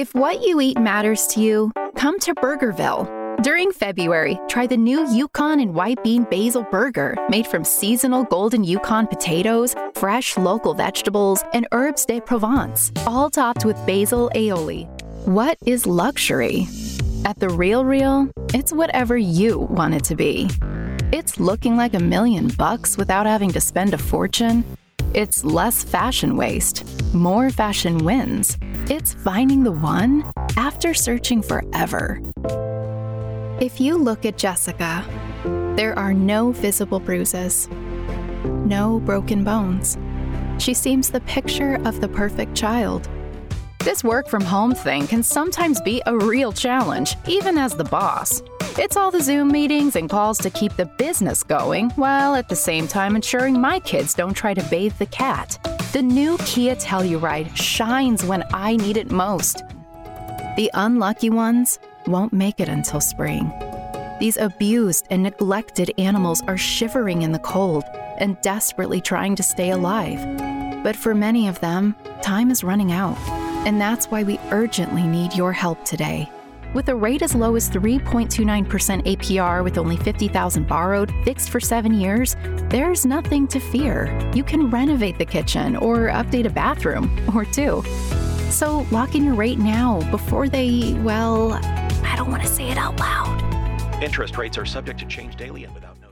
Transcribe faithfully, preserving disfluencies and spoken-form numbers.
If what you eat matters to you, come to Burgerville. During February, try the new Yukon and white bean basil burger made from seasonal golden Yukon potatoes, fresh local vegetables, and herbes de Provence, all topped with basil aioli. What is luxury? At The Real Real, it's whatever you want it to be. It's looking like a million bucks without having to spend a fortune. It's less fashion waste, more fashion wins. It's finding the one after searching forever. If you look at Jessica, there are no visible bruises, no broken bones. She seems the picture of the perfect child. This work from home thing can sometimes be a real challenge, even as the boss. It's all the Zoom meetings and calls to keep the business going, while at the same time ensuring my kids don't try to bathe the cat. The new Kia Telluride shines when I need it most. The unlucky ones won't make it until spring. These abused and neglected animals are shivering in the cold and desperately trying to stay alive. But for many of them, time is running out, and that's why we urgently need your help today. With a rate as low as three point two nine percent A P R with only fifty thousand dollars borrowed, fixed for seven years, there's nothing to fear. You can renovate the kitchen or update a bathroom or two. So lock in your rate now before they, well, I don't want to say it out loud. Interest rates are subject to change daily and without